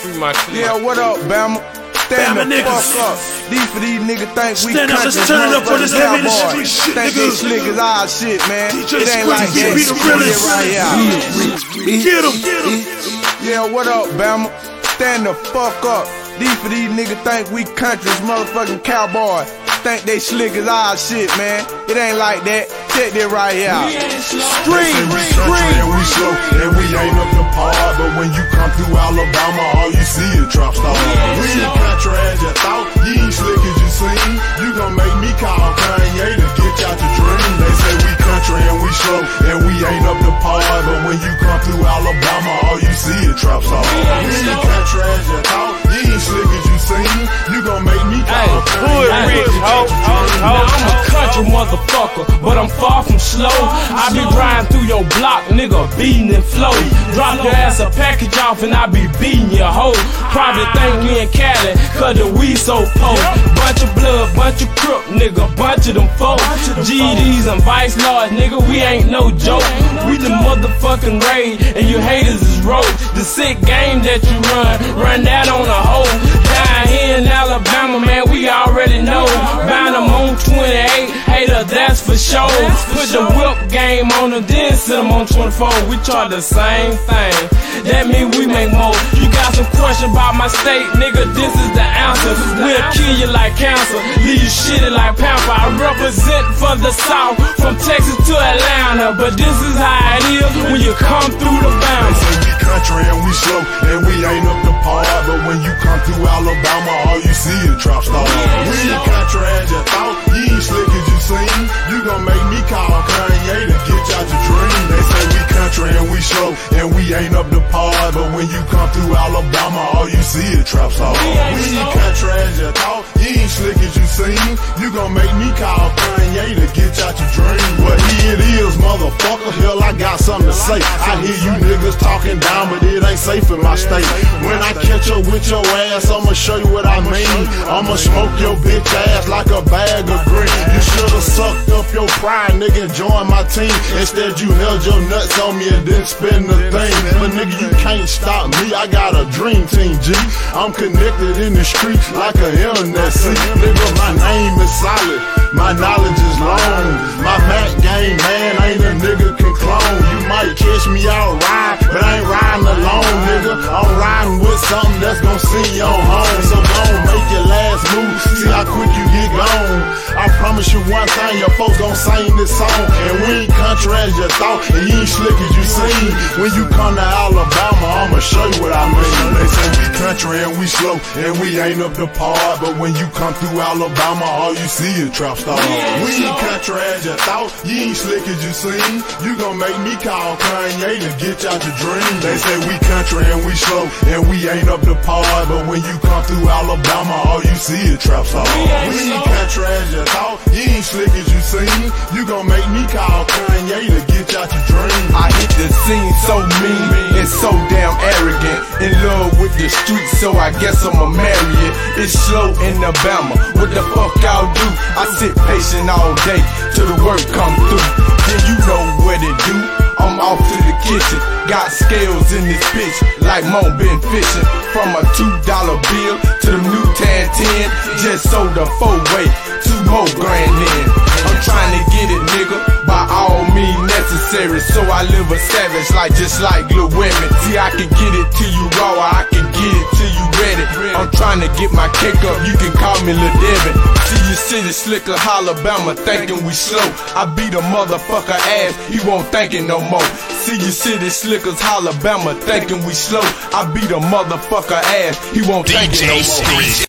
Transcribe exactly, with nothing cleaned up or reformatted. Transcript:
free my shit. Yeah, what up, Bama? Stand Bama the niggas. fuck up. These for these niggas think we Stand up, country let's turn it up for this heavy cowboys. street shit, Think nigga. they slick as our shit, man. D J It ain't like Squeezy, that. be the realest. Right here. Get him, get him. Yeah, what up, Bama? Stand the fuck up. These for these niggas think we country's motherfucking cowboys. Think they slick as our shit, man. It ain't like that. Check that right here. Street, street, and we slow, and we ain't up to par. But when you come through Alabama, all you see is drop stars. We ain't country as you thought, you ain't slick as you seen. You gon' make me call Kanye to get you out your dream. They say we country and we slow, and we ain't up to par. But when you come through Alabama, all you see is drop stars. We ain't country as you thought, you ain't slick as you seen. You gon' make me call Kanye. Rich, ho, ho, ho. I'm a country motherfucker, but I'm far from slow. I be riding through your block, nigga, beating and flow. Drop your ass a package off and I be beating your hoe. Probably think we in Cali, cause the weed so poor. Bunch of blood, bunch of crook, nigga, bunch of them folks. G Ds and vice lords, nigga, we ain't no joke. We the motherfucking raid, and you haters is rogue. The sick game that you run, run that on a hoe. Down here in Alabama, man, we already know. Bound them on twenty-eight, hater, that's for sure. Put the whip game on them, then sit them on twenty-four. We charge the same thing, that mean we make more. You got some question about my state, nigga, this is the answer. We'll kill you like cancer, leave you shitty like pamper. I represent for the South, from Texas to Atlanta. But this is how it is when you come through the bounds. They say we country and we slow, and we ain't up to par. But when you come through Alabama, all you see is drop stars. We ain't country as you thought, you ain't slick as you seen. You gon' make me call Kanye to get you out your dream. They say we country and we slow, and we ain't up to par. But when you come through Alabama, all you see is trap stars. We ain't country as you thought, you ain't slick as you seen. You gon' make me call Kanye to get you out your dream. Well, here it is, motherfucker. Hell, I got something to say. I hear you niggas talking down, but it ain't safe in my state. When I catch up with your ass, I'ma show you what I mean. I'ma smoke your bitch ass like a bag of green. You should've sucked up your pride, nigga, and joined my team. Instead, you held your nuts on me and didn't spend the thing. But nigga, you can't stop me. I got a dream team, G. I'm connected in the streets like an internet. See, nigga, my name is solid. My knowledge is long. My Mac game, man, ain't a nigga can clone. You might catch me out ride, but I ain't riding alone, nigga. I'm riding with something that's gon' send you on home. So gon' make your last move. See how quick you get gone. I promise you one thing, your folks gon' sing this song. And we ain't country as you thought, and you ain't slick as you seen. When you come to Alabama, I'ma show you what I mean. They say we country and we slow, and we ain't up to par. But when you come through Alabama, all you see is trap stars. We ain't country as you thought, you ain't slick as you seen. You gon' make me call Kanye to get you out your dream. They say we country and we slow, and we ain't up to par. But when you come through Alabama, all you see is trap stars. We ain't country as you thought, you ain't slick as you seen. You gon' make me call Kanye to get you out your dream. I hit the scene so mean and so damn arrogant. In love with the streets, so I guess I'ma marry it. It's slow in Alabama, what the fuck y'all do? I sit patient all day till the work come through. Then you know what it do. I'm off to the kitchen, got scales in this bitch like Mo been fishing. From a two dollar bill to the new tan ten, just sold a four-way, two more grand in. I'm trying to get it, nigga, by all means necessary. So I live a savage like just like little women. See, I can get it to you raw, I can get it to you ready. I'm trying to get my kick up, you can call me Lil Devin. See you city slicker, Alabama, thinking we slow. I beat a motherfucker ass, he won't thinking no more. See you city slickers, Alabama, thinking we slow. I beat a motherfucker ass, he won't thinking no more.